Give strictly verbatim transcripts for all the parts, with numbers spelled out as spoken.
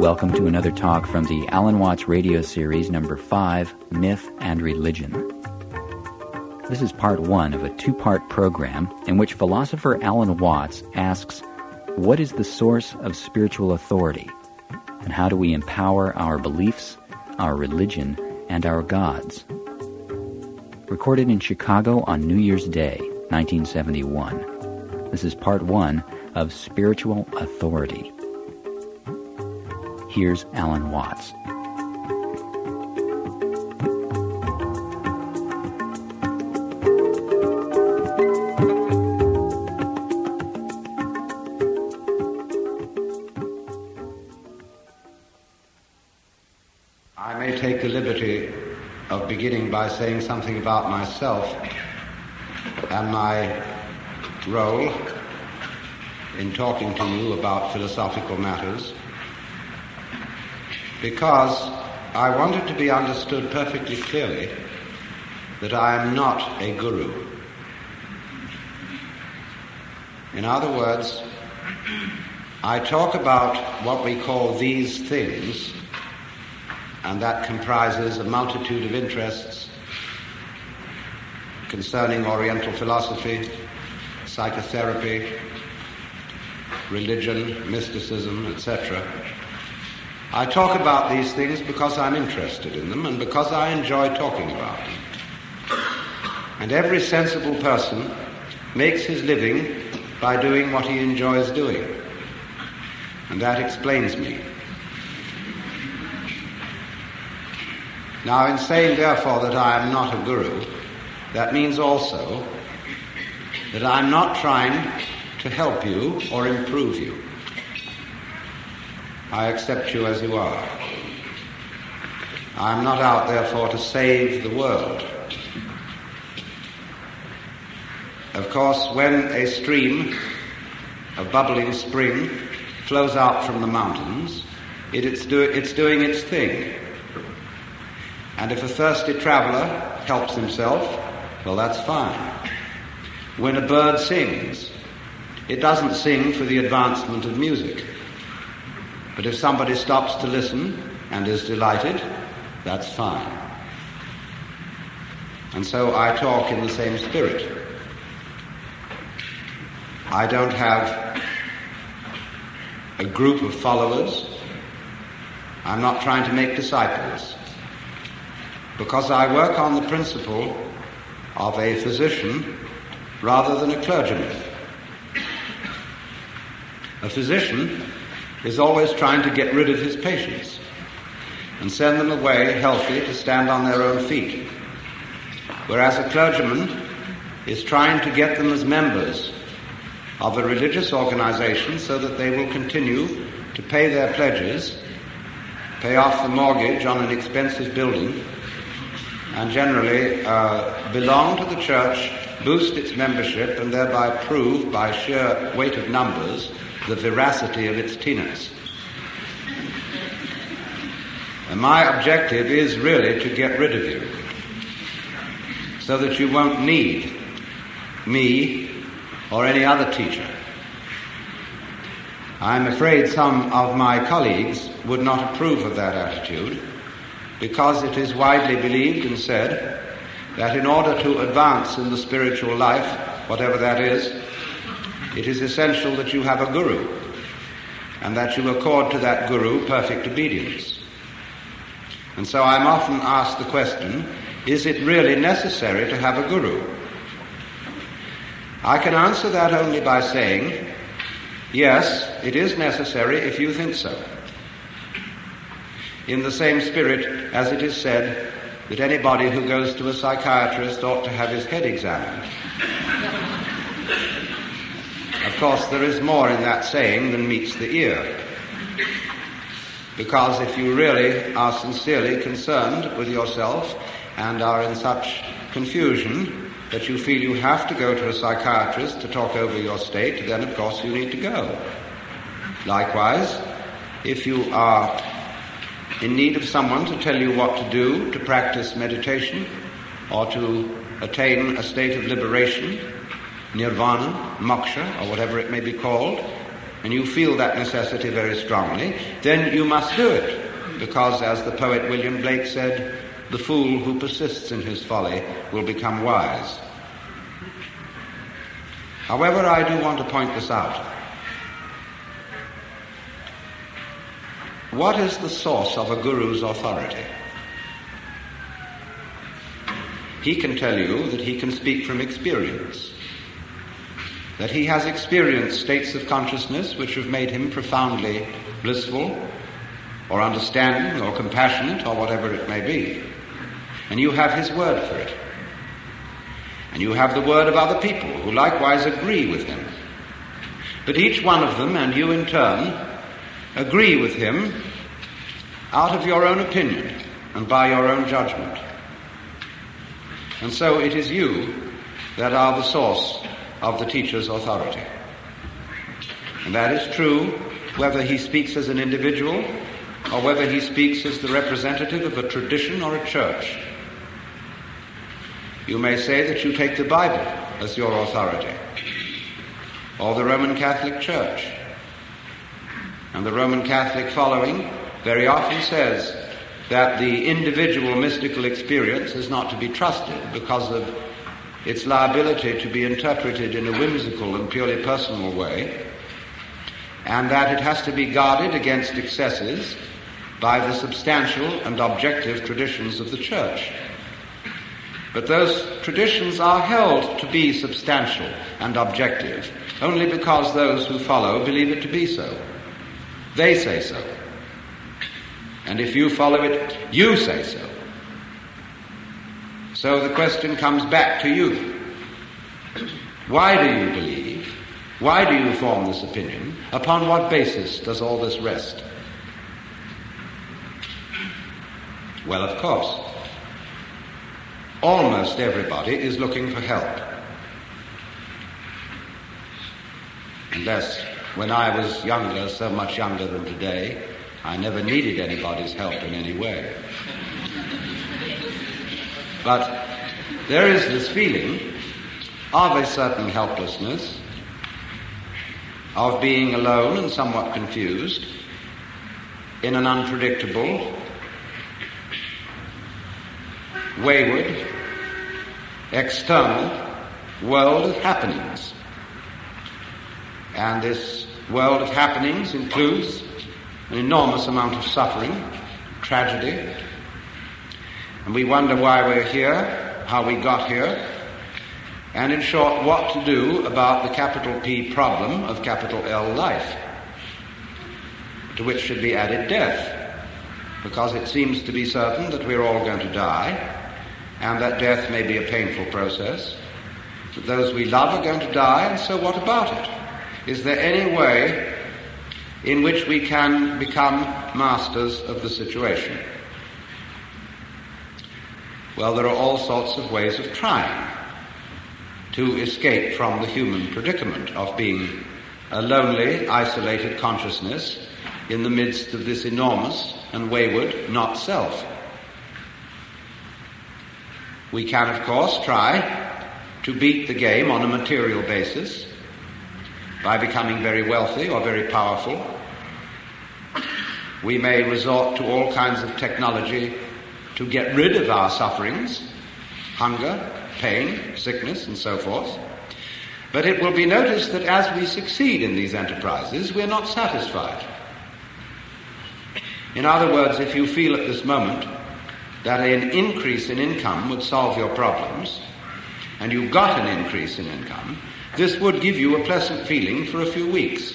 Welcome to another talk from the Alan Watts radio series number five, Myth and Religion. This is part one of a two-part program in which philosopher Alan Watts asks, what is the source of spiritual authority? And how do we empower our beliefs, our religion, and our gods? Recorded in Chicago on New Year's Day, nineteen seventy-one. This is part one of Spiritual Authority. Here's Alan Watts. I may take the liberty of beginning by saying something about myself and my role in talking to you about philosophical matters, because I want it to be understood perfectly clearly that I am not a guru. In other words, I talk about what we call these things, and that comprises a multitude of interests concerning Oriental philosophy, psychotherapy, religion, mysticism, et cetera. I talk about these things because I'm interested in them and because I enjoy talking about them. And every sensible person makes his living by doing what he enjoys doing. And that explains me. Now, in saying, therefore, that I am not a guru, that means also that I'm not trying to help you or improve you. I accept you as you are. I'm not out, therefore, to save the world. Of course, when a stream, a bubbling spring, flows out from the mountains, it, it's, do, it's doing its thing. And if a thirsty traveler helps himself, well, that's fine. When a bird sings, it doesn't sing for the advancement of music. But if somebody stops to listen and is delighted, that's fine. And so I talk in the same spirit. I don't have a group of followers. I'm not trying to make disciples. Because I work on the principle of a physician rather than a clergyman. A physician is always trying to get rid of his patients and send them away healthy to stand on their own feet. Whereas a clergyman is trying to get them as members of a religious organization so that they will continue to pay their pledges, pay off the mortgage on an expensive building, and generally uh, belong to the church, boost its membership, and thereby prove by sheer weight of numbers the veracity of its tenets. And my objective is really to get rid of you so that you won't need me or any other teacher. I'm afraid some of my colleagues would not approve of that attitude, because it is widely believed and said that in order to advance in the spiritual life, whatever that is, it is essential that you have a guru, and that you accord to that guru perfect obedience. And so I'm often asked the question, is it really necessary to have a guru? I can answer that only by saying, yes, it is necessary if you think so. In the same spirit as it is said that anybody who goes to a psychiatrist ought to have his head examined. Of course, there is more in that saying than meets the ear. Because if you really are sincerely concerned with yourself and are in such confusion that you feel you have to go to a psychiatrist to talk over your state, then of course you need to go. Likewise, if you are in need of someone to tell you what to do to practice meditation or to attain a state of liberation, nirvana, moksha, or whatever it may be called, and you feel that necessity very strongly, then you must do it. Because, as the poet William Blake said, the fool who persists in his folly will become wise. However, I do want to point this out. What is the source of a guru's authority? He can tell you that he can speak from experience, that he has experienced states of consciousness which have made him profoundly blissful, or understanding, or compassionate, or whatever it may be. And you have his word for it. And you have the word of other people who likewise agree with him. But each one of them, and you in turn, agree with him out of your own opinion and by your own judgment. And so it is you that are the source of the teacher's authority. And that is true whether he speaks as an individual or whether he speaks as the representative of a tradition or a church. You may say that you take the Bible as your authority, or the Roman Catholic Church. And the Roman Catholic following very often says that the individual mystical experience is not to be trusted because of its liability to be interpreted in a whimsical and purely personal way, and that it has to be guarded against excesses by the substantial and objective traditions of the Church. But those traditions are held to be substantial and objective only because those who follow believe it to be so. They say so. And if you follow it, you say so. So the question comes back to you. Why do you believe? Why do you form this opinion? Upon what basis does all this rest? Well, of course, almost everybody is looking for help. Unless, when I was younger, so much younger than today, I never needed anybody's help in any way. But there is this feeling of a certain helplessness, of being alone and somewhat confused in an unpredictable, wayward, external world of happenings. And this world of happenings includes an enormous amount of suffering, tragedy, and we wonder why we're here, how we got here, and in short, what to do about the capital P problem of capital L life, to which should be added death, because it seems to be certain that we're all going to die, and that death may be a painful process, that those we love are going to die, and so what about it? Is there any way in which we can become masters of the situation? Well, there are all sorts of ways of trying to escape from the human predicament of being a lonely, isolated consciousness in the midst of this enormous and wayward not-self. We can, of course, try to beat the game on a material basis by becoming very wealthy or very powerful. We may resort to all kinds of technology to get rid of our sufferings, hunger, pain, sickness, and so forth. But it will be noticed that as we succeed in these enterprises, we're not satisfied. In other words, if you feel at this moment that an increase in income would solve your problems, and you got an increase in income, this would give you a pleasant feeling for a few weeks.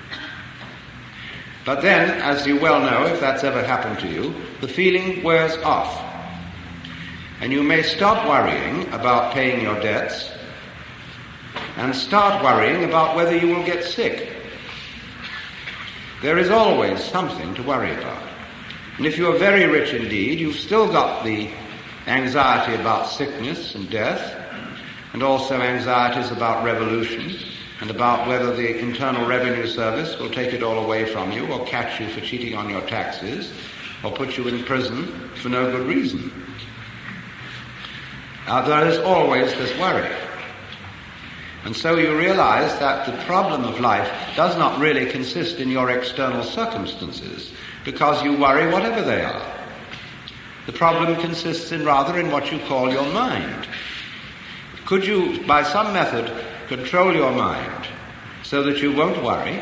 But then, as you well know, if that's ever happened to you, the feeling wears off. And you may stop worrying about paying your debts and start worrying about whether you will get sick. There is always something to worry about. And if you are very rich indeed, you've still got the anxiety about sickness and death, and also anxieties about revolution, and about whether the Internal Revenue Service will take it all away from you, or catch you for cheating on your taxes, or put you in prison for no good reason. Uh, there is always this worry. And so you realize that the problem of life does not really consist in your external circumstances, because you worry whatever they are. The problem consists in rather in what you call your mind. Could you, by some method, control your mind so that you won't worry?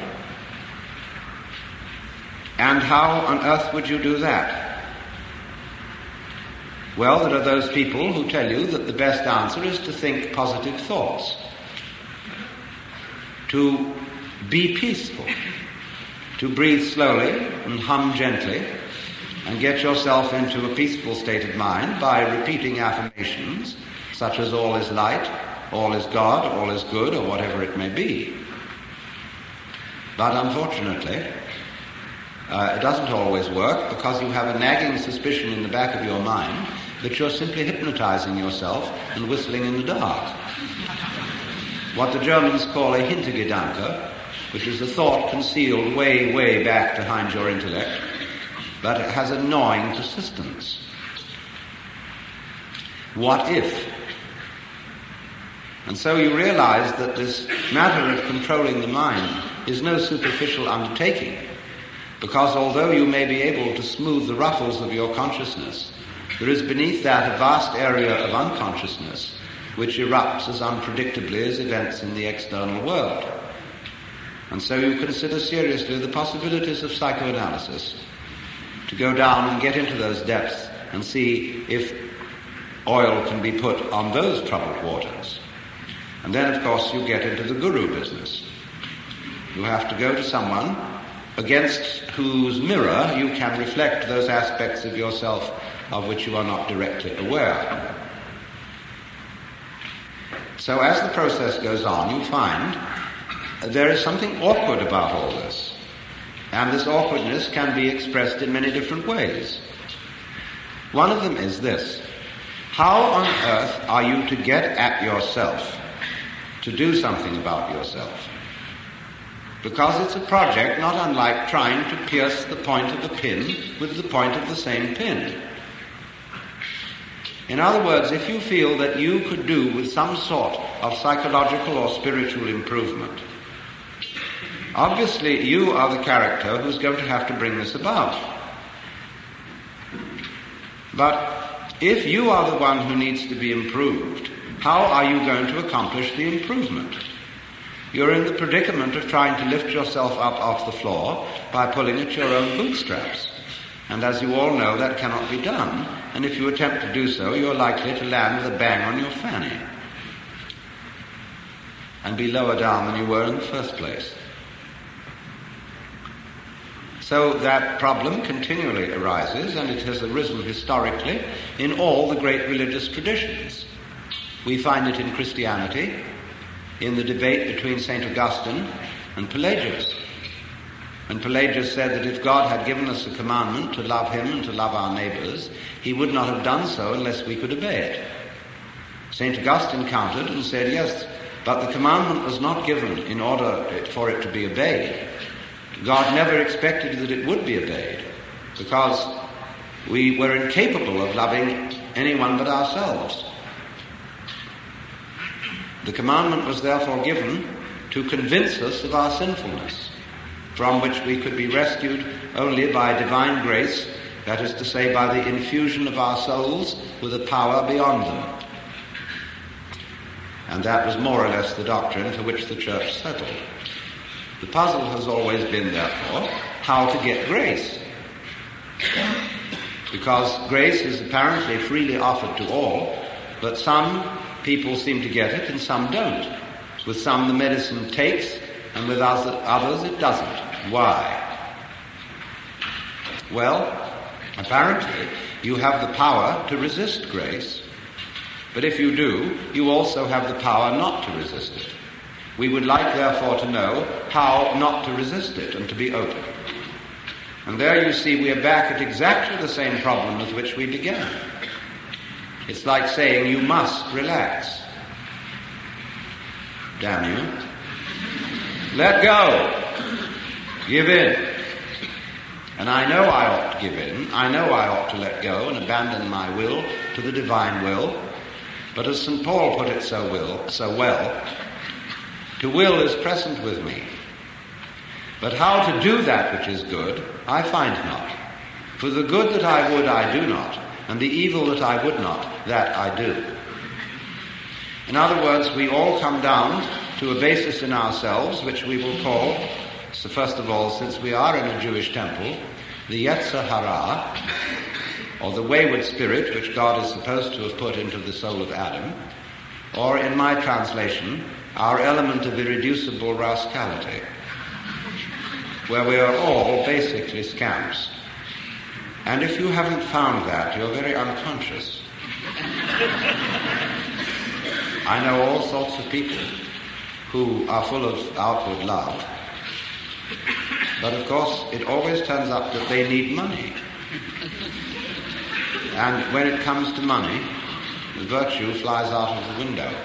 And how on earth would you do that? Well, there are those people who tell you that the best answer is to think positive thoughts, to be peaceful, to breathe slowly and hum gently, and get yourself into a peaceful state of mind by repeating affirmations such as all is light, all is God, all is good, or whatever it may be. But unfortunately, uh, it doesn't always work, because you have a nagging suspicion in the back of your mind that you're simply hypnotizing yourself and whistling in the dark. What the Germans call a Hintergedanke, which is a thought concealed way, way back behind your intellect, but it has a gnawing persistence. What if? And so you realize that this matter of controlling the mind is no superficial undertaking, because although you may be able to smooth the ruffles of your consciousness, there is beneath that a vast area of unconsciousness which erupts as unpredictably as events in the external world. And so you consider seriously the possibilities of psychoanalysis, to go down and get into those depths and see if oil can be put on those troubled waters. And then, of course, you get into the guru business. You have to go to someone against whose mirror you can reflect those aspects of yourself of which you are not directly aware. So as the process goes on, you find there is something awkward about all this. And this awkwardness can be expressed in many different ways. One of them is this: how on earth are you to get at yourself, to do something about yourself? Because it's a project not unlike trying to pierce the point of a pin with the point of the same pin. In other words, if you feel that you could do with some sort of psychological or spiritual improvement, obviously you are the character who's going to have to bring this about. But if you are the one who needs to be improved, how are you going to accomplish the improvement? You're in the predicament of trying to lift yourself up off the floor by pulling at your own bootstraps. And as you all know, that cannot be done. And if you attempt to do so, you're likely to land with a bang on your fanny and be lower down than you were in the first place. So that problem continually arises, and it has arisen historically in all the great religious traditions. We find it in Christianity, in the debate between Saint Augustine and Pelagius. And Pelagius said that if God had given us a commandment to love him and to love our neighbors, he would not have done so unless we could obey it. Saint Augustine countered and said, yes, but the commandment was not given in order for it to be obeyed. God never expected that it would be obeyed, because we were incapable of loving anyone but ourselves. The commandment was therefore given to convince us of our sinfulness, from which we could be rescued only by divine grace, that is to say, by the infusion of our souls with a power beyond them. And that was more or less the doctrine for which the Church settled. The puzzle has always been, therefore, how to get grace. Because grace is apparently freely offered to all, but some people seem to get it and some don't. With some the medicine takes, and with others it doesn't. Why? Well, apparently you have the power to resist grace, but if you do, you also have the power not to resist it. We would like, therefore, to know how not to resist it and to be open. And there you see we are back at exactly the same problem with which we began. It's like saying you must relax. Damn you. Let go. Give in. And I know I ought to give in. I know I ought to let go and abandon my will to the divine will. But as Saint Paul put it so well, so well, to will is present with me. But how to do that which is good, I find not. For the good that I would, I do not, and the evil that I would not, that I do. In other words, we all come down to a basis in ourselves, which we will call, so first of all, since we are in a Jewish temple, the Yetzer Hara, or the wayward spirit which God is supposed to have put into the soul of Adam, or in my translation, our element of irreducible rascality, where we are all basically scamps. And if you haven't found that, you're very unconscious. I know all sorts of people who are full of outward love, but of course it always turns up that they need money. And when it comes to money, the virtue flies out of the window.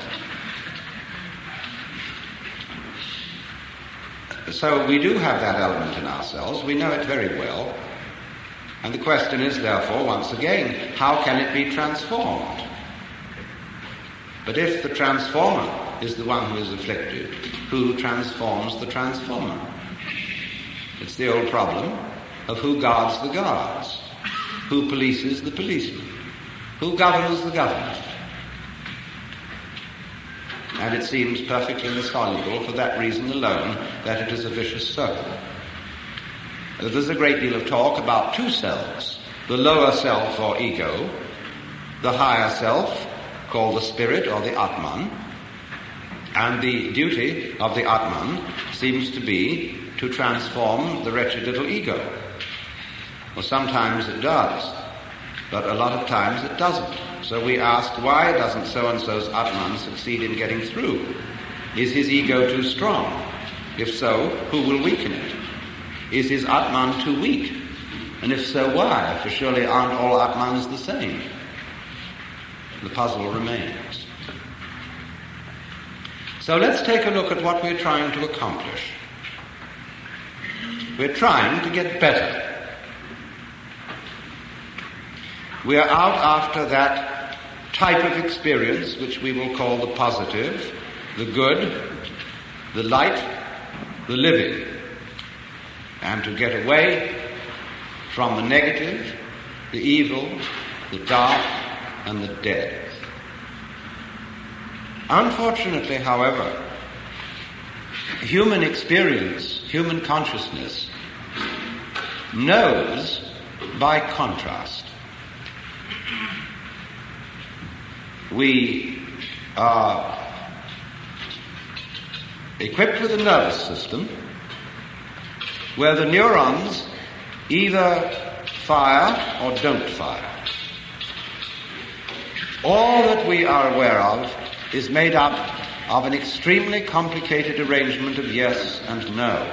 So we do have that element in ourselves. We know it very well. And the question is, therefore, once again, how can it be transformed? But if the transformer is the one who is afflicted, who transforms the transformer? It's the old problem of who guards the guards, who polices the policeman, who governs the government. And it seems perfectly insoluble for that reason alone, that it is a vicious circle. There's a great deal of talk about two selves, the lower self or ego, the higher self called the spirit or the Atman, and the duty of the Atman seems to be to transform the wretched little ego. Well, sometimes it does, but a lot of times it doesn't. So we ask, why doesn't so-and-so's Atman succeed in getting through? Is his ego too strong? If so, who will weaken it? Is his Atman too weak? And if so, why? For surely aren't all Atmans the same? The puzzle remains. So let's take a look at what we're trying to accomplish. We're trying to get better. We are out after that type of experience which we will call the positive, the good, the light, the living, and to get away from the negative, the evil, the dark, and the dead. Unfortunately, however, human experience, human consciousness, knows by contrast. We are equipped with a nervous system where the neurons either fire or don't fire. All that we are aware of is made up of an extremely complicated arrangement of yes and no.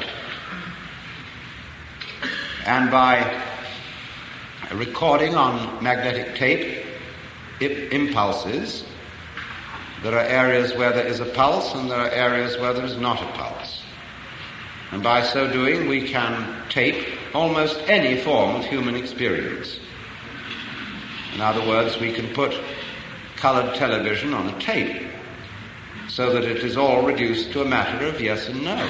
And by recording on magnetic tape impulses, there are areas where there is a pulse and there are areas where there is not a pulse. And by so doing, we can tape almost any form of human experience. In other words, we can put colored television on a tape so that it is all reduced to a matter of yes and no.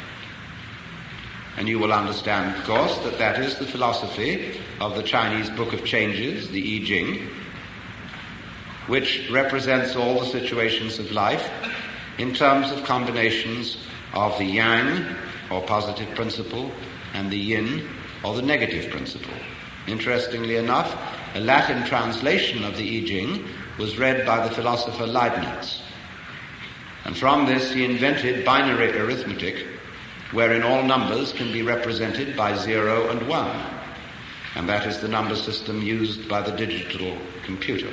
And you will understand, of course, that that is the philosophy of the Chinese Book of Changes, the I Ching, which represents all the situations of life in terms of combinations of the yang, or positive principle, and the yin, or the negative principle. Interestingly enough, a Latin translation of the I Ching was read by the philosopher Leibniz. And from this he invented binary arithmetic, wherein all numbers can be represented by zero and one. And that is the number system used by the digital computer,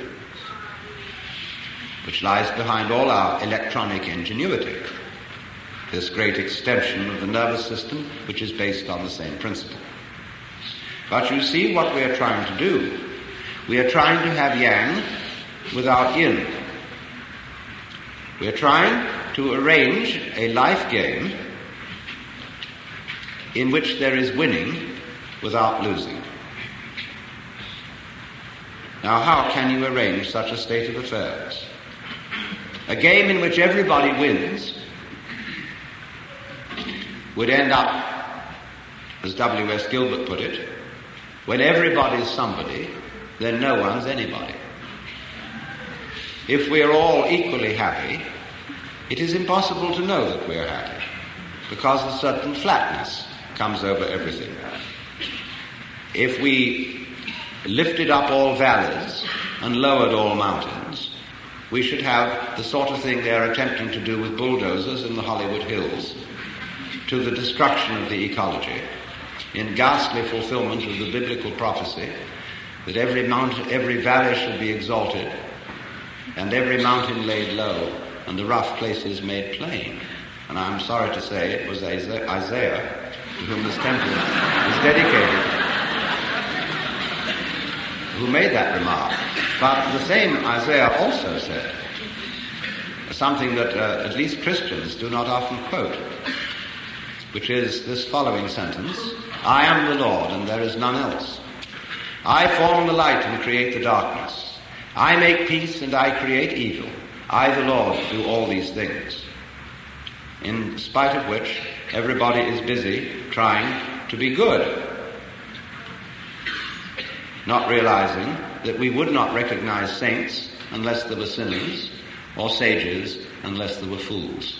which lies behind all our electronic ingenuity, this great extension of the nervous system, which is based on the same principle. But you see what we are trying to do. We are trying to have yang without yin. We are trying to arrange a life game in which there is winning without losing. Now, how can you arrange such a state of affairs? A game in which everybody wins would end up, as W S Gilbert put it, when everybody's somebody, then no one's anybody. If we're all equally happy, it is impossible to know that we're happy, because a certain flatness comes over everything. If we lifted up all valleys and lowered all mountains, we should have the sort of thing they're attempting to do with bulldozers in the Hollywood Hills, to the destruction of the ecology, in ghastly fulfillment of the biblical prophecy that every mountain, every valley should be exalted, and every mountain laid low, and the rough places made plain. And I'm sorry to say it was Isaiah to whom this temple is dedicated, who made that remark. But the same Isaiah also said something that uh, at least Christians do not often quote, which is this following sentence: I am the Lord, and there is none else. I form the light and create the darkness. I make peace and I create evil. I, the Lord, do all these things. In spite of which, everybody is busy trying to be good, not realizing that we would not recognize saints unless there were sinners, or sages unless there were fools.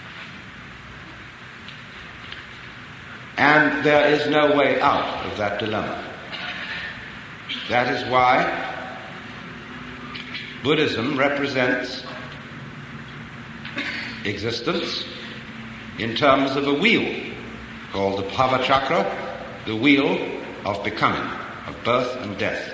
And there is no way out of that dilemma. That is why Buddhism represents existence in terms of a wheel called the Bhava Chakra, the wheel of becoming, of birth and death.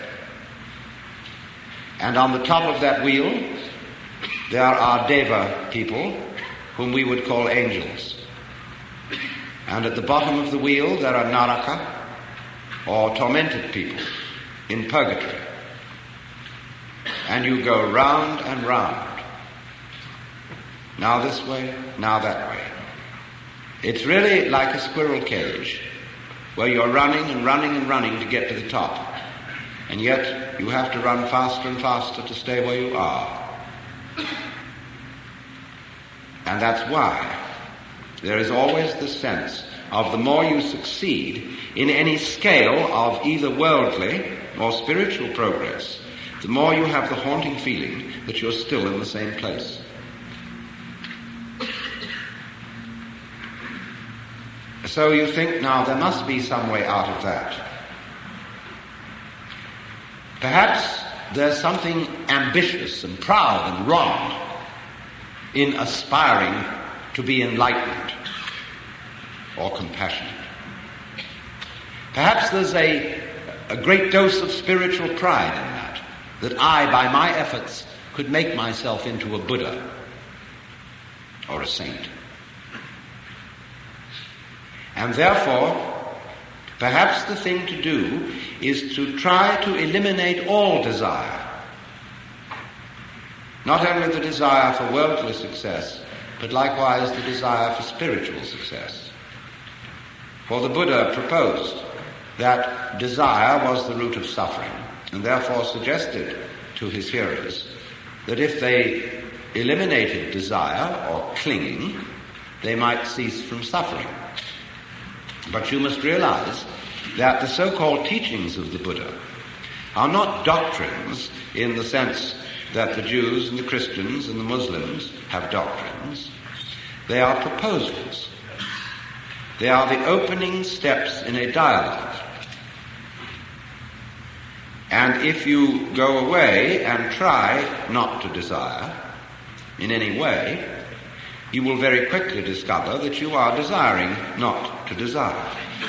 And on the top of that wheel, there are Deva people, whom we would call angels. And at the bottom of the wheel, there are Naraka, or tormented people, in purgatory. And you go round and round. Now this way, now that way. It's really like a squirrel cage, where you're running and running and running to get to the top. And yet you have to run faster and faster to stay where you are. And that's why there is always the sense of the more you succeed in any scale of either worldly or spiritual progress, the more you have the haunting feeling that you're still in the same place. So you think, now there must be some way out of that. Perhaps there's something ambitious and proud and wrong in aspiring to be enlightened or compassionate. Perhaps there's a, a great dose of spiritual pride in that, that I, by my efforts, could make myself into a Buddha or a saint. And therefore, perhaps the thing to do is to try to eliminate all desire. Not only the desire for worldly success, but likewise the desire for spiritual success. For the Buddha proposed that desire was the root of suffering, and therefore suggested to his hearers that if they eliminated desire or clinging, they might cease from suffering. But you must realize that the so-called teachings of the Buddha are not doctrines in the sense that the Jews and the Christians and the Muslims have doctrines. They are proposals. They are the opening steps in a dialogue. And if you go away and try not to desire in any way, you will very quickly discover that you are desiring not to desire.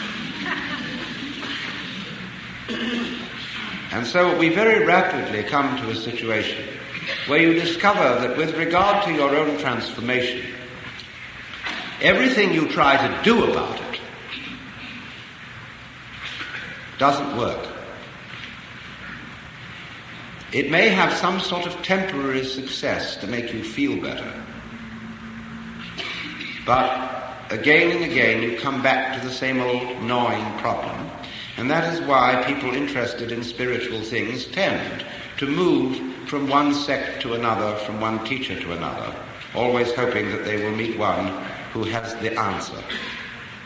And so we very rapidly come to a situation where you discover that with regard to your own transformation, everything you try to do about it doesn't work. It may have some sort of temporary success to make you feel better. But again and again you come back to the same old gnawing problem. And that is why people interested in spiritual things tend to move from one sect to another, from one teacher to another, always hoping that they will meet one who has the answer.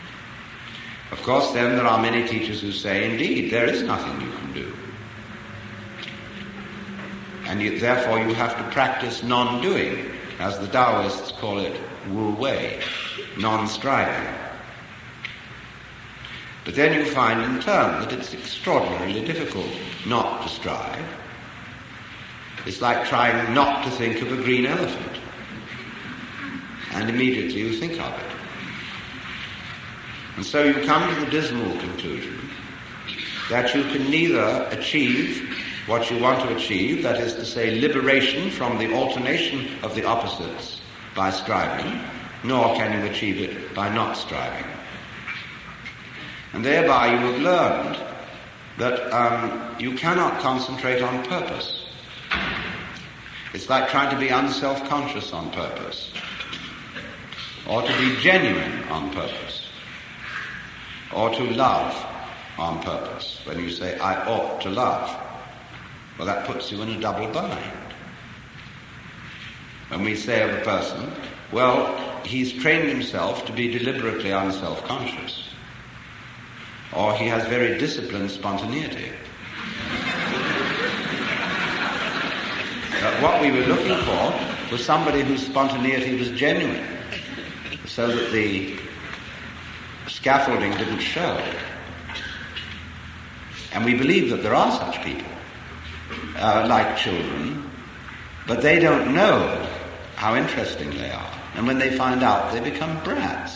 Of course, then there are many teachers who say, indeed, there is nothing you can do. And you, therefore you have to practice non-doing, as the Taoists call it, wu wei, non-striving. But then you find in turn that it's extraordinarily difficult not to strive. It's like trying not to think of a green elephant. And immediately you think of it. And so you come to the dismal conclusion that you can neither achieve what you want to achieve, that is to say, liberation from the alternation of the opposites by striving, nor can you achieve it by not striving. And thereby you have learned that um, you cannot concentrate on purpose. It's like trying to be unself-conscious on purpose, or to be genuine on purpose, or to love on purpose. When you say, I ought to love, well, that puts you in a double bind. When we say of a person, well, he's trained himself to be deliberately unself-conscious, or he has very disciplined spontaneity. But what we were looking for was somebody whose spontaneity was genuine, so that the scaffolding didn't show. And we believe that there are such people, uh, like children, but they don't know how interesting they are. And when they find out, they become brats.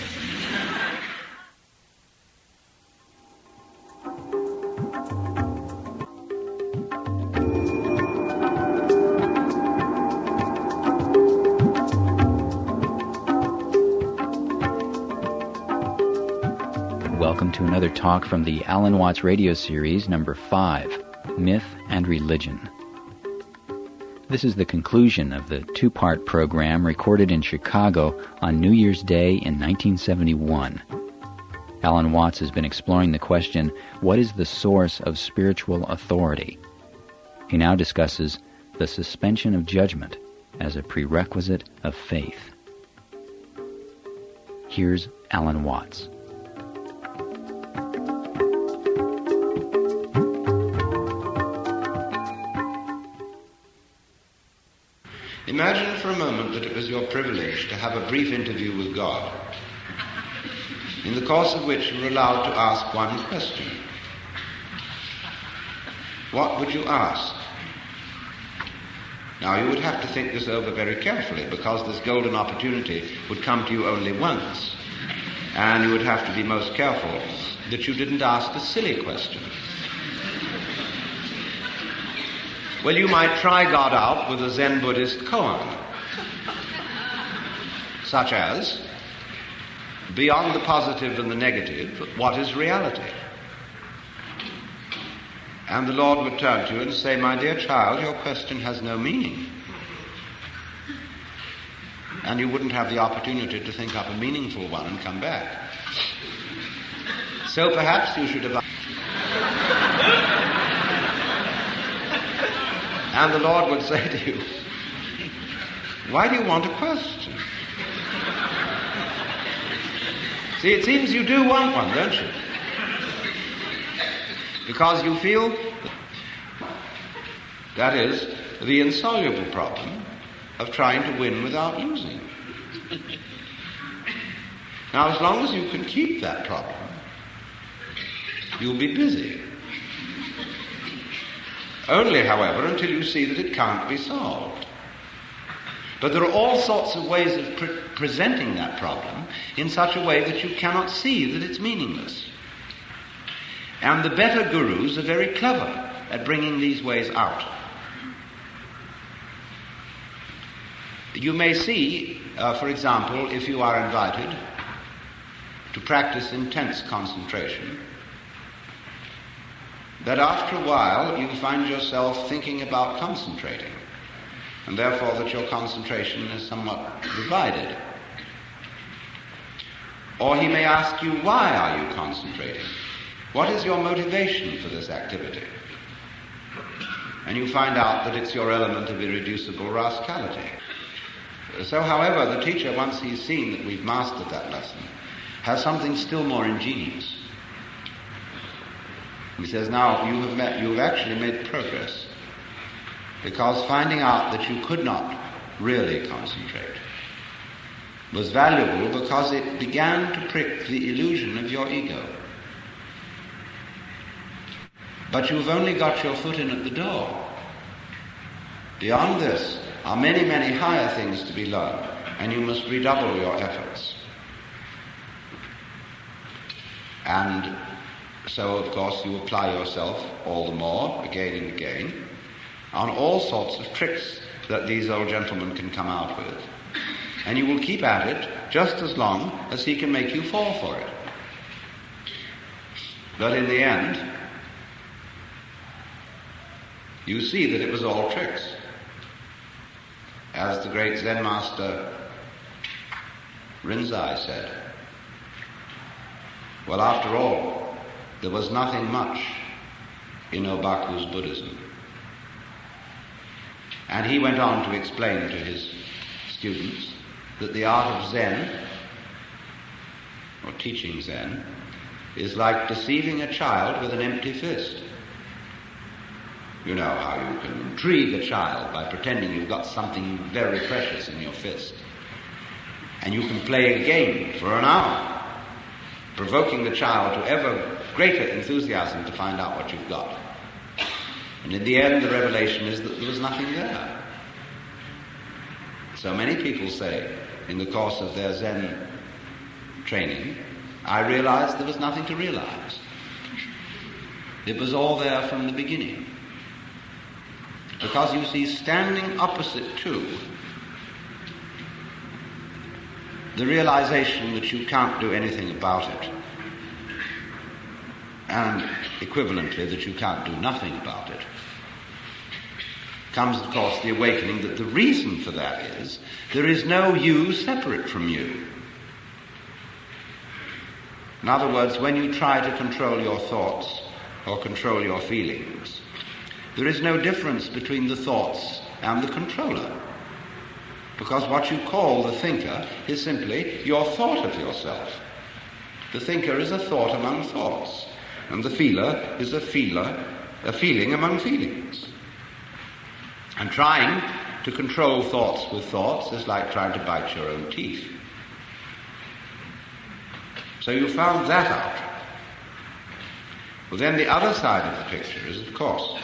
Welcome to another talk from the Alan Watts radio series, number five, Myth and Religion. This is the conclusion of the two-part program recorded in Chicago on New Year's Day in nineteen seventy-one. Alan Watts has been exploring the question, what is the source of spiritual authority? He now discusses the suspension of judgment as a prerequisite of faith. Here's Alan Watts. Imagine for a moment that it was your privilege to have a brief interview with God, in the course of which you were allowed to ask one question. What would you ask? Now, you would have to think this over very carefully, because this golden opportunity would come to you only once, and you would have to be most careful that you didn't ask a silly question. Well, you might try God out with a Zen Buddhist koan, such as, beyond the positive and the negative, what is reality? And the Lord would turn to you and say, my dear child, your question has no meaning. And you wouldn't have the opportunity to think up a meaningful one and come back. So perhaps you should have... And the Lord would say to you, why do you want a question? See, it seems you do want one, don't you? Because you feel, that is, the insoluble problem of trying to win without losing. Now, as long as you can keep that problem, you'll be busy. Only, however, until you see that it can't be solved. But there are all sorts of ways of pre- presenting that problem in such a way that you cannot see that it's meaningless. And the better gurus are very clever at bringing these ways out. You may see, uh, for example, if you are invited to practice intense concentration, that after a while you find yourself thinking about concentrating, and therefore that your concentration is somewhat divided. Or he may ask you, why are you concentrating? What is your motivation for this activity? And you find out that it's your element of irreducible rascality. So, however, the teacher, once he's seen that we've mastered that lesson, has something still more ingenious. He says, now you have, met, you have actually made progress, because finding out that you could not really concentrate was valuable because it began to prick the illusion of your ego. But you've only got your foot in at the door. Beyond this are many, many higher things to be learned, and you must redouble your efforts. And so, of course, you apply yourself all the more, again and again, on all sorts of tricks that these old gentlemen can come out with. And you will keep at it just as long as he can make you fall for it. But in the end, you see that it was all tricks. As the great Zen master Rinzai said, well, after all, there was nothing much in Obaku's Buddhism. And he went on to explain to his students that the art of Zen, or teaching Zen, is like deceiving a child with an empty fist. You know how you can intrigue a child by pretending you've got something very precious in your fist. And you can play a game for an hour, provoking the child to ever greater enthusiasm to find out what you've got. And in the end, the revelation is that there was nothing there. So many people say, in the course of their Zen training, I realized there was nothing to realize. It was all there from the beginning. Because you see, standing opposite to the realization that you can't do anything about it, and equivalently that you can't do nothing about it, comes, of course, the awakening that the reason for that is there is no you separate from you. In other words, when you try to control your thoughts or control your feelings, there is no difference between the thoughts and the controller. Because what you call the thinker is simply your thought of yourself. The thinker is a thought among thoughts, and the feeler is a feeler, a feeling among feelings. And trying to control thoughts with thoughts is like trying to bite your own teeth. So you found that out. Well, then the other side of the picture is, of course,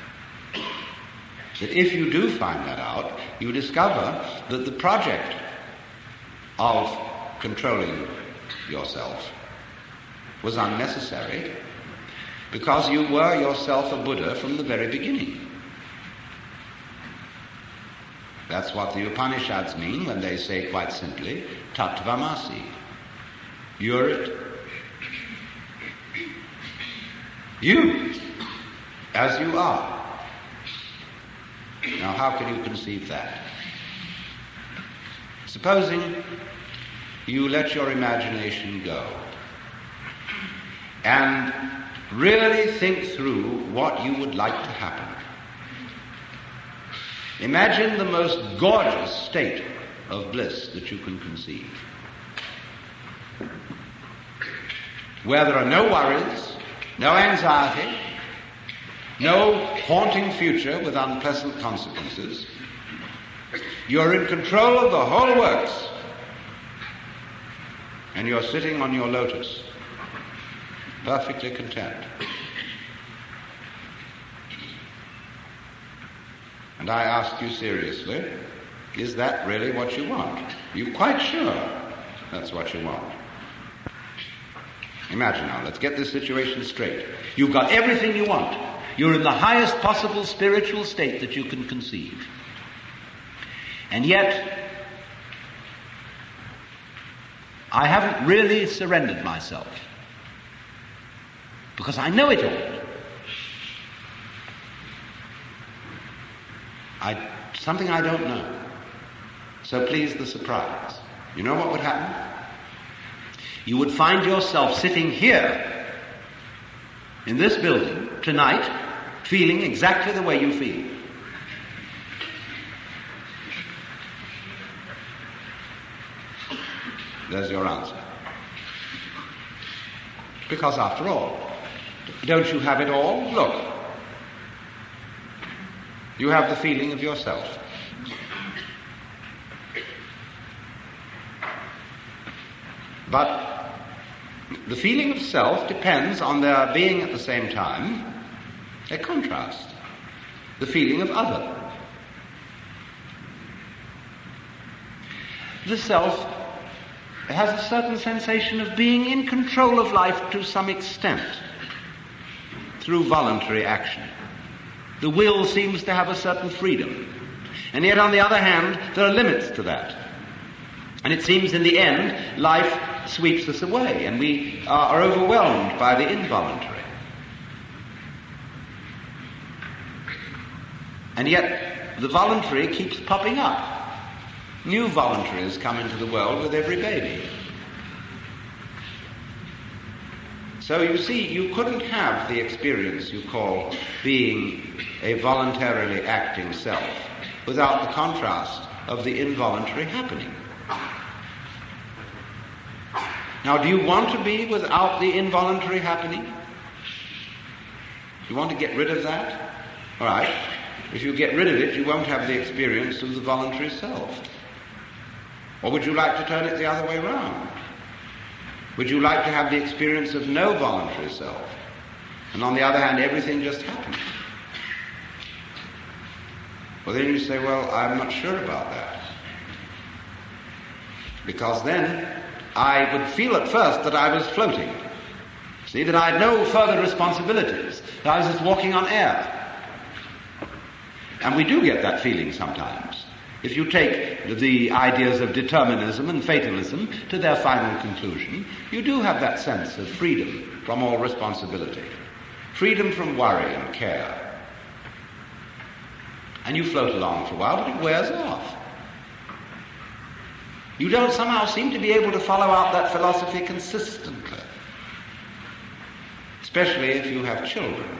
that if you do find that out, you discover that the project of controlling yourself was unnecessary, because you were yourself a Buddha from the very beginning. That's what the Upanishads mean when they say quite simply, Tattvamasi. You're it. You, as you are. Now, how can you conceive that? Supposing you let your imagination go and really think through what you would like to happen. Imagine the most gorgeous state of bliss that you can conceive, where there are no worries, no anxiety, no haunting future with unpleasant consequences. You're in control of the whole works, and you're sitting on your lotus, perfectly content. And I ask you seriously, is that really what you want? Are you quite sure that's what you want? Imagine now, let's get this situation straight. You've got everything you want. You're in the highest possible spiritual state that you can conceive. And yet, I haven't really surrendered myself, because I know it all. I, something I don't know. So please, the surprise. You know what would happen? You would find yourself sitting here in this building tonight, feeling exactly the way you feel. There's your answer. Because after all, don't you have it all? Look, you have the feeling of yourself. But the feeling of self depends on there being at the same time a contrast, the feeling of other. The self has a certain sensation of being in control of life to some extent through voluntary action. The will seems to have a certain freedom. And yet, on the other hand, there are limits to that. And it seems in the end, life sweeps us away, and we are overwhelmed by the involuntary. And yet, the voluntary keeps popping up. New voluntaries come into the world with every baby. So you see, you couldn't have the experience you call being a voluntarily acting self without the contrast of the involuntary happening. Now, do you want to be without the involuntary happening? Do you want to get rid of that? All right. If you get rid of it, you won't have the experience of the voluntary self. Or would you like to turn it the other way round? Would you like to have the experience of no voluntary self? And on the other hand, everything just happens. Well, then you say, well, I'm not sure about that. Because then I would feel at first that I was floating. See, that I had no further responsibilities. That I was just walking on air. And we do get that feeling sometimes. If you take the ideas of determinism and fatalism to their final conclusion, you do have that sense of freedom from all responsibility, freedom from worry and care. And you float along for a while, but it wears off. You don't somehow seem to be able to follow out that philosophy consistently, especially if you have children.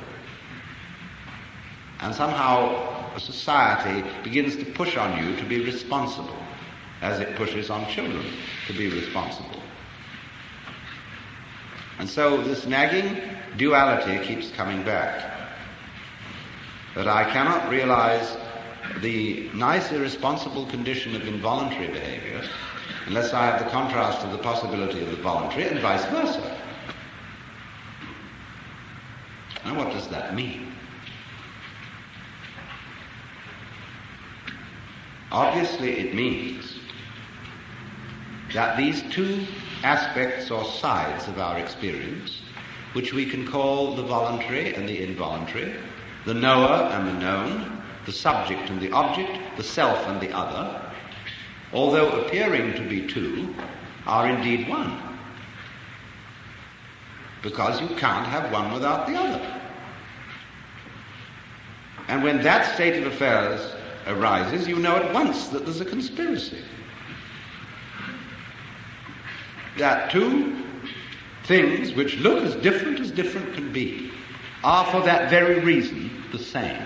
And somehow society begins to push on you to be responsible, as it pushes on children to be responsible. And so this nagging duality keeps coming back. That I cannot realize the nice irresponsible condition of involuntary behavior unless I have the contrast of the possibility of the voluntary, and vice versa. Now what does that mean? Obviously, it means that these two aspects or sides of our experience, which we can call the voluntary and the involuntary, the knower and the known, the subject and the object, the self and the other, although appearing to be two, are indeed one. Because you can't have one without the other. And when that state of affairs arises, you know at once that there's a conspiracy. That two things which look as different as different can be are for that very reason the same.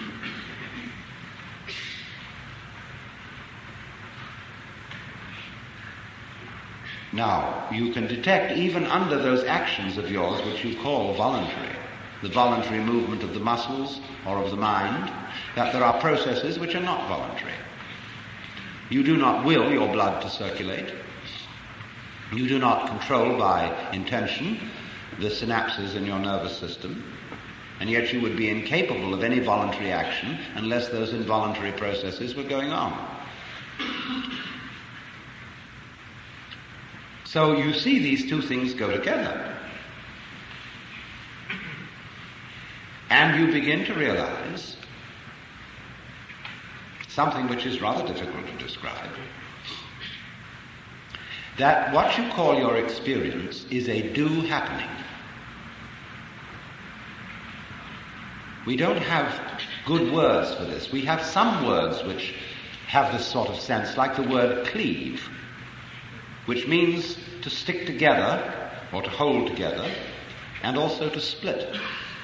Now, you can detect even under those actions of yours which you call voluntary, the voluntary movement of the muscles or of the mind, that there are processes which are not voluntary. You do not will your blood to circulate. You do not control by intention the synapses in your nervous system, and yet you would be incapable of any voluntary action unless those involuntary processes were going on. So you see these two things go together. And you begin to realize something which is rather difficult to describe, that what you call your experience is a do happening. We don't have good words for this. We have some words which have this sort of sense, like the word cleave, which means to stick together or to hold together, and also to split.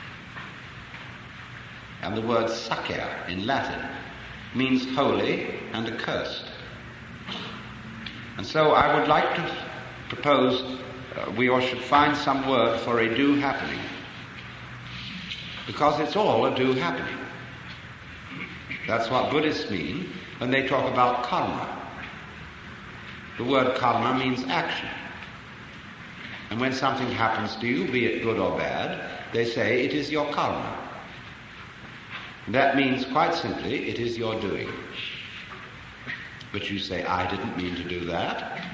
And the word sacer in Latin means holy and accursed. And so I would like to propose uh, we all should find some word for a do happening. Because it's all a do happening. That's what Buddhists mean when they talk about karma. The word karma means action. And when something happens to you, be it good or bad, they say it is your karma. That means, quite simply, it is your doing. But you say, I didn't mean to do that.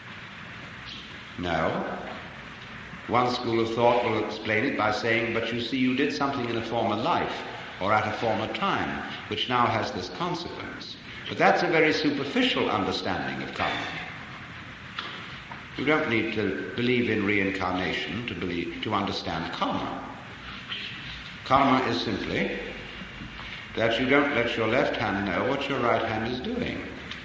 No. One school of thought will explain it by saying, but you see, you did something in a former life or at a former time, which now has this consequence. But that's a very superficial understanding of karma. You don't need to believe in reincarnation to believe, to understand karma. Karma is simply that you don't let your left hand know what your right hand is doing.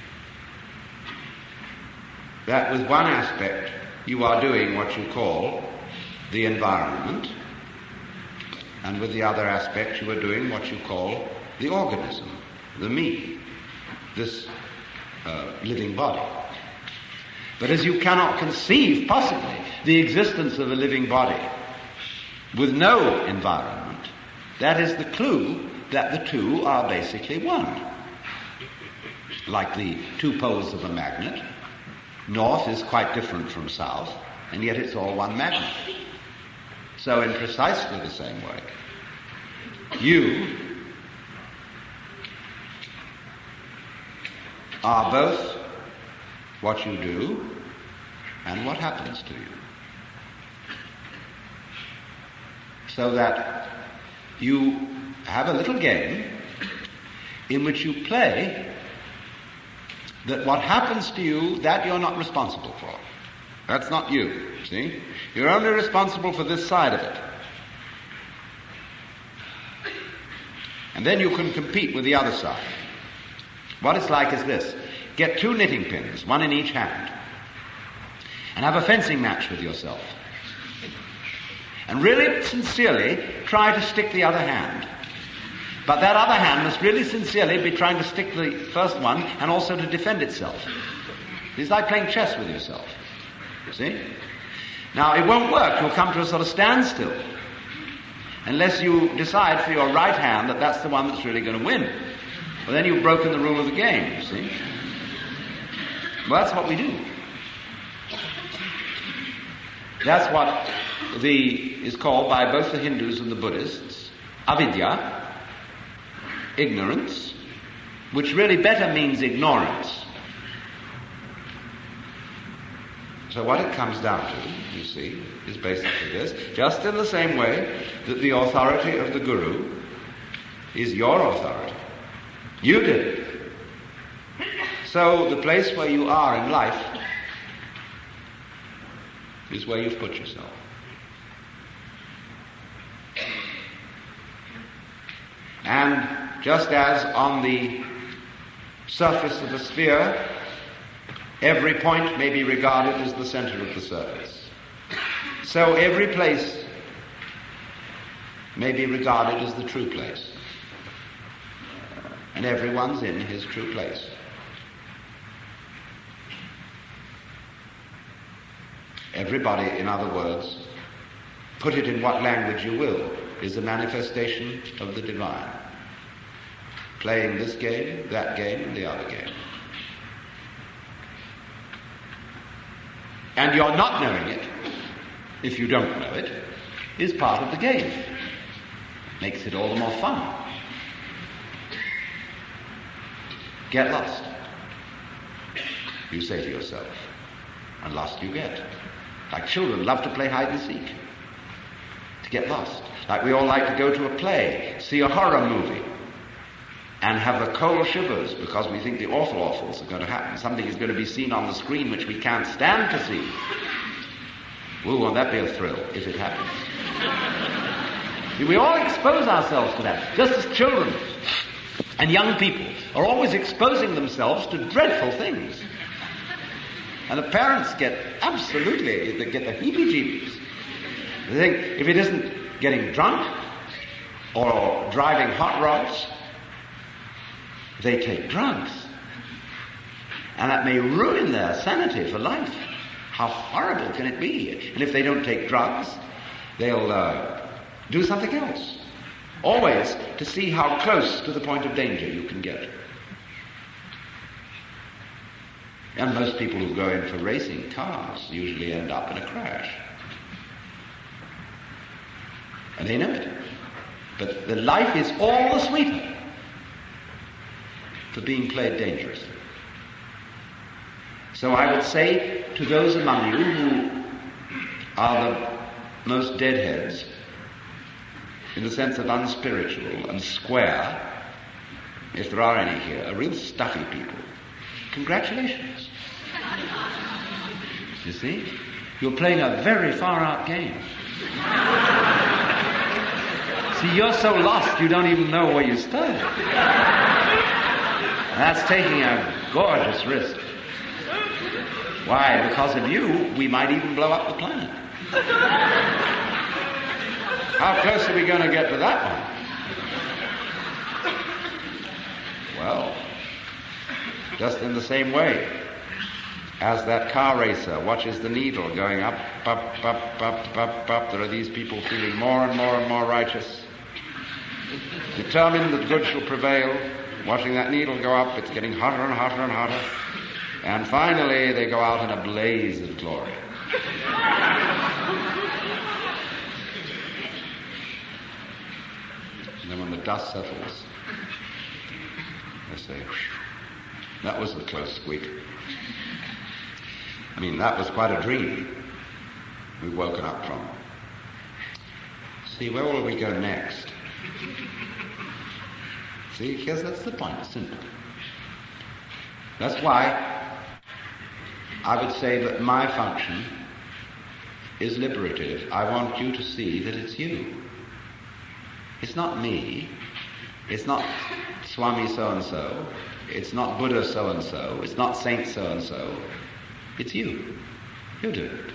That with one aspect you are doing what you call the environment, and with the other aspect you are doing what you call the organism, the me, this uh, living body. But as you cannot conceive possibly the existence of a living body with no environment, that is the clue that the two are basically one. Like the two poles of a magnet, north is quite different from south, and yet it's all one magnet. So in precisely the same way, you are both what you do and what happens to you. So that you have a little game in which you play that what happens to you, that you're not responsible for. That's not you, see? You're only responsible for this side of it. And then you can compete with the other side. What it's like is this. Get two knitting pins, one in each hand, and have a fencing match with yourself. And really sincerely try to stick the other hand. But that other hand must really sincerely be trying to stick the first one and also to defend itself. It's like playing chess with yourself. You see? Now, it won't work. You'll come to a sort of standstill unless you decide for your right hand that that's the one that's really going to win. Well, then you've broken the rule of the game, you see? Well, that's what we do. That's what the is called by both the Hindus and the Buddhists avidya, ignorance, which really better means ignorance. So what it comes down to, you see, is basically this. Just in the same way that the authority of the Guru is your authority. You did it. So the place where you are in life is where you've put yourself. And just as on the surface of a sphere, every point may be regarded as the center of the surface, so every place may be regarded as the true place. And everyone's in his true place. Everybody, in other words, put it in what language you will, is a manifestation of the divine. Playing this game, that game, and the other game. And your not knowing it, if you don't know it, is part of the game. Makes it all the more fun. Get lost, you say to yourself, and lost you get. Like children love to play hide and seek, to get lost. Like we all like to go to a play, see a horror movie, and have the cold shivers because we think the awful awfuls are going to happen. Something is going to be seen on the screen which we can't stand to see. Well, won't that be a thrill if it happens? We all expose ourselves to that, just as children and young people are always exposing themselves to dreadful things. And the parents get absolutely, they get the heebie-jeebies. They think if it isn't getting drunk or driving hot rods, they take drugs. And that may ruin their sanity for life. how horrible can it be? And if they don't take drugs, they'll uh, do something else. Always to see how close to the point of danger you can get. And most people who go in for racing cars usually end up in a crash. And they know it. But the life is all the sweeter for being played dangerously. So I would say to those among you who are the most deadheads, in the sense of unspiritual and square, if there are any here, real stuffy people, congratulations. You see? You're playing a very far-out game. See, you're so lost you don't even know where you started. That's taking a gorgeous risk. Why? Because of you, we might even blow up the planet. How close are we going to get to that one? Well, just in the same way as that car racer watches the needle going up, up, up, up, up, up. There are these people feeling more and more and more righteous, determined that good shall prevail, watching that needle go up. It's getting hotter and hotter and hotter. And finally, they go out in a blaze of glory. And then when the dust settles, they say, whew, that was a close squeak. I mean, that was quite a dream we've woken up from. See, where will we go next? See, because that's the point, it's simple. That's why I would say that my function is liberative. I want you to see that it's you. It's not me. It's not Swami so-and-so. It's not Buddha so-and-so. It's not Saint so-and-so. It's you. You do it.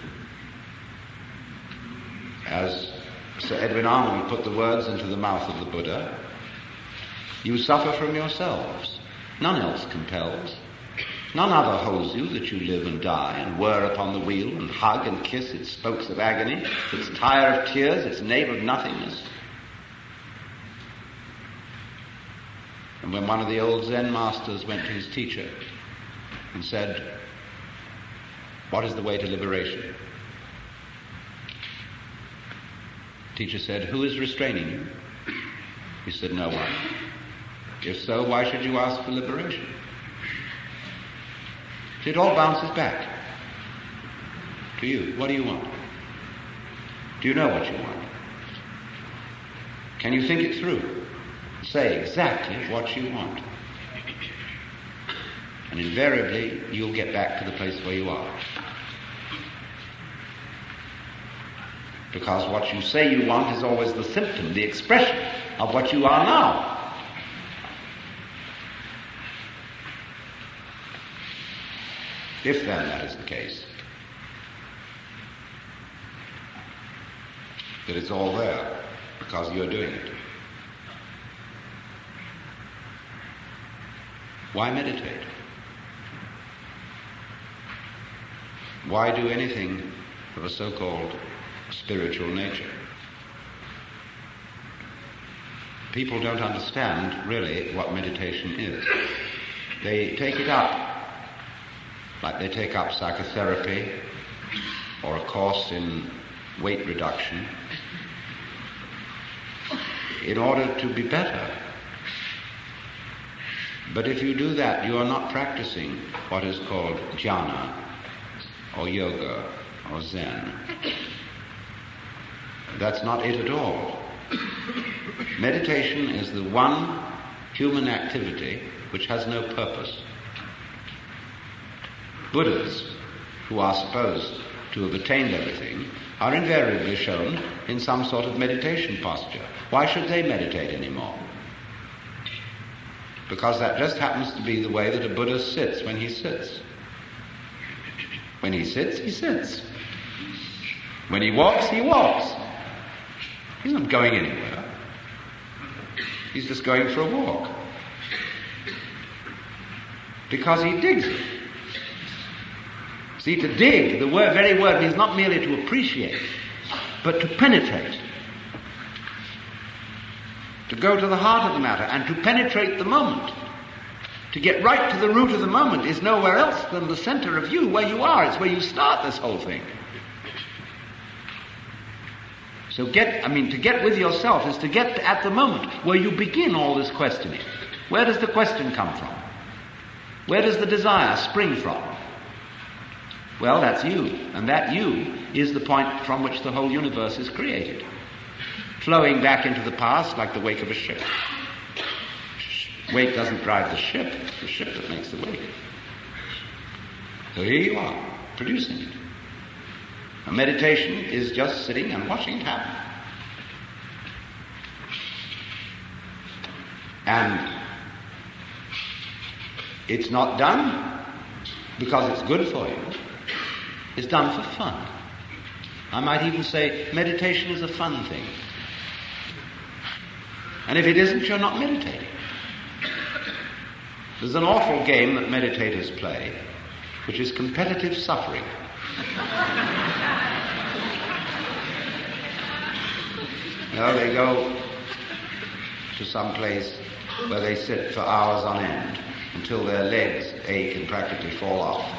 As Sir Edwin Arnold put the words into the mouth of the Buddha, you suffer from yourselves. None else compels. None other holds you that you live and die and whir upon the wheel and hug and kiss its spokes of agony, its tire of tears, its nave of nothingness. And when one of the old Zen masters went to his teacher and said, "What is the way to liberation?" The teacher said, "Who is restraining you?" He said, "No one." "If so, why should you ask for liberation?" It all bounces back to you. What do you want? Do you know what you want? Can you think it through? Say exactly what you want. And invariably, you'll get back to the place where you are. Because what you say you want is always the symptom, the expression of what you are now. If then that is the case, that it's all there because you're doing it, why meditate? Why do anything of a so-called spiritual nature? People don't understand really what meditation is. They take it up like they take up psychotherapy or a course in weight reduction in order to be better. But if you do that, you are not practicing what is called jhana or yoga or Zen. That's not it at all. Meditation is the one human activity which has no purpose. Buddhas, who are supposed to have attained everything, are invariably shown in some sort of meditation posture. Why should they meditate anymore? Because that just happens to be the way that a Buddha sits when he sits. When he sits, he sits. When he walks, he walks. He's not going anywhere. He's just going for a walk. Because he digs it. See, to dig, the word, very word, means not merely to appreciate, but to penetrate. To go to the heart of the matter and to penetrate the moment. To get right to the root of the moment is nowhere else than the center of you, where you are. It's where you start this whole thing. So get, I mean, to get with yourself is to get at the moment where you begin all this questioning. Where does the question come from? Where does the desire spring from? Well, that's you. And that you is the point from which the whole universe is created. Flowing back into the past like the wake of a ship. Wake doesn't drive the ship, it's the ship that makes the wake. So here you are, producing it. A meditation is just sitting and watching it happen. And it's not done because it's good for you. It's done for fun. I might even say meditation is a fun thing. And if it isn't, you're not meditating. There's an awful game that meditators play, which is competitive suffering. You know, they go to some place where they sit for hours on end until their legs ache and practically fall off.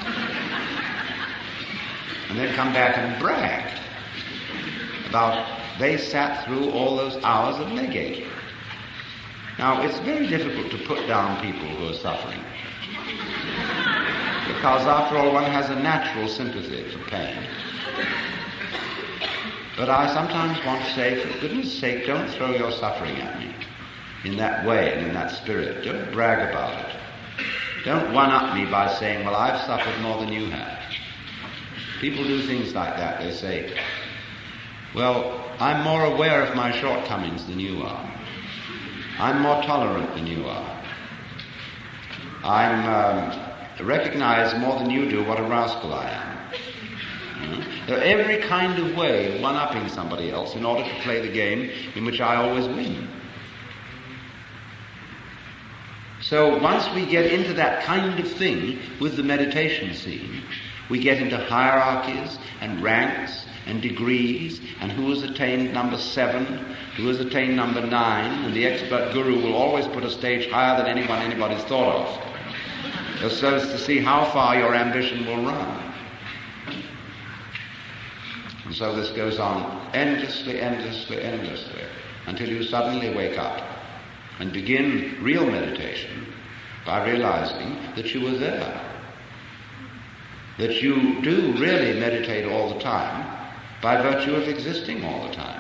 And then come back and brag about they sat through all those hours of leg aching. Now, it's very difficult to put down people who are suffering. Because, after all, one has a natural sympathy for pain. But I sometimes want to say, for goodness sake, don't throw your suffering at me in that way and in that spirit. Don't brag about it. Don't one-up me by saying, well, I've suffered more than you have. People do things like that. They say, well, I'm more aware of my shortcomings than you are. I'm more tolerant than you are. I'm um, recognize more than you do what a rascal I am. You know? There are every kind of way of one-upping somebody else in order to play the game in which I always win. So once we get into that kind of thing with the meditation scene, we get into hierarchies and ranks and degrees, and who has attained number seven, who has attained number nine, and the expert guru will always put a stage higher than anyone anybody's thought of, so as to see how far your ambition will run. And so this goes on endlessly, endlessly, endlessly, until you suddenly wake up and begin real meditation by realizing that you were there, that you do really meditate all the time, by virtue of existing all the time.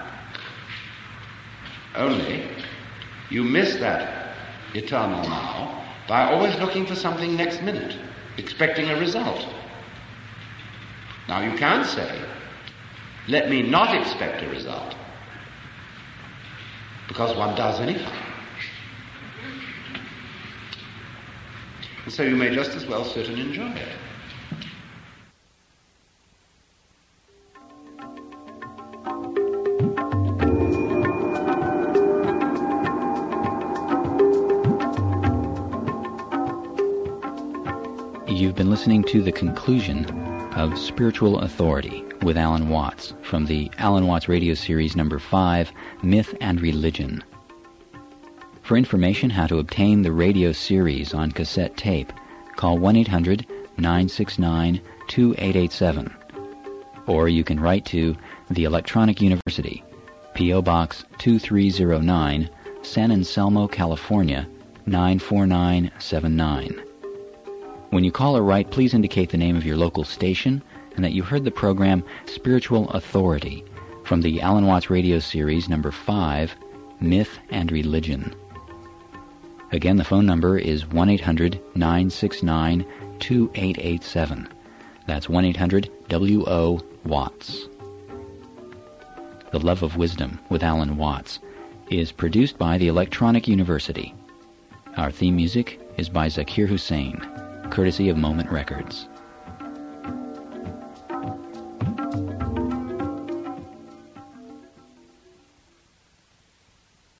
Only you miss that eternal now by always looking for something next minute, expecting a result. Now you can't say, let me not expect a result, because one does anyhow. And so you may just as well sit and enjoy it. You've been listening to the conclusion of Spiritual Authority with Alan Watts from the Alan Watts Radio Series number five, Myth and Religion. For information how to obtain the radio series on cassette tape, call one eight hundred nine six nine two eight eight seven. Or you can write to the Electronic University, P O Box two three zero nine, San Anselmo, California, nine four nine seven nine. When you call or write, please indicate the name of your local station and that you heard the program Spiritual Authority from the Alan Watts Radio Series number five, Myth and Religion. Again, the phone number is one eight hundred nine six nine two eight eight seven. That's one eight hundred W O Watts. The Love of Wisdom with Alan Watts is produced by the Electronic University. Our theme music is by Zakir Hussain, courtesy of Moment Records.